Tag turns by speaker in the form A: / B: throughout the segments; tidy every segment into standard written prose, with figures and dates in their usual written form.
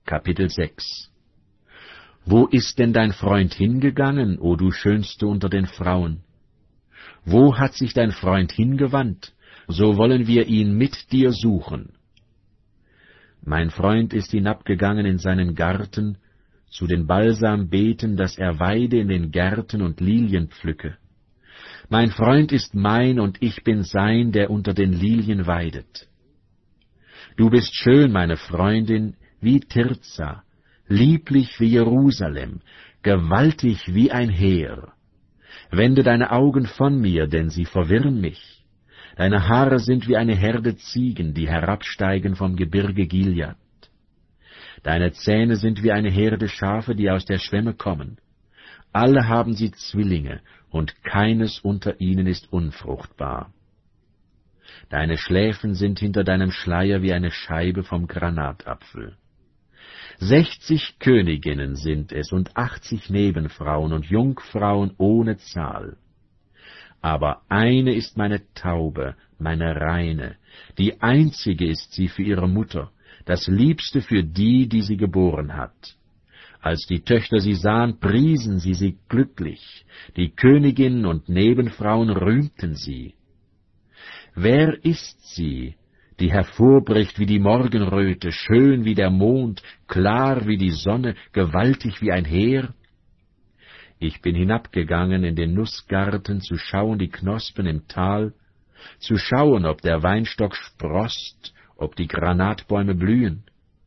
A: Kapitel 6. Wo ist denn dein Freund hingegangen, o du Schönste unter den Frauen? Wo hat sich dein Freund hingewandt? So wollen wir ihn mit dir suchen. Mein Freund ist hinabgegangen in seinen Garten, zu den Balsambeeten, dass er weide in den Gärten und Lilien pflücke. Mein Freund ist mein, und ich bin sein, der unter den Lilien weidet. Du bist schön, meine Freundin, wie Tirza, lieblich wie Jerusalem, gewaltig wie ein Heer. Wende deine Augen von mir, denn sie verwirren mich. Deine Haare sind wie eine Herde Ziegen, die herabsteigen vom Gebirge Gilead. Deine Zähne sind wie eine Herde Schafe, die aus der Schwemme kommen. Alle haben sie Zwillinge, und keines unter ihnen ist unfruchtbar. Deine Schläfen sind hinter deinem Schleier wie eine Scheibe vom Granatapfel. 60 Königinnen sind es und 80 Nebenfrauen und Jungfrauen ohne Zahl. Aber eine ist meine Taube, meine Reine, die einzige ist sie für ihre Mutter, das Liebste für die, die sie geboren hat. Als die Töchter sie sahen, priesen sie glücklich, die Königinnen und Nebenfrauen rühmten sie. Wer ist sie, die hervorbricht wie die Morgenröte, schön wie der Mond, klar wie die Sonne, gewaltig wie ein Heer? Ich bin hinabgegangen in den Nussgarten, zu schauen die Knospen im Tal, zu schauen, ob der Weinstock sproßt, ob die Granatbäume blühen.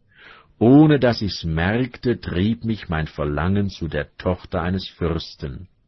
A: Ohne dass ich's merkte, trieb mich mein Verlangen zu der Tochter eines Fürsten.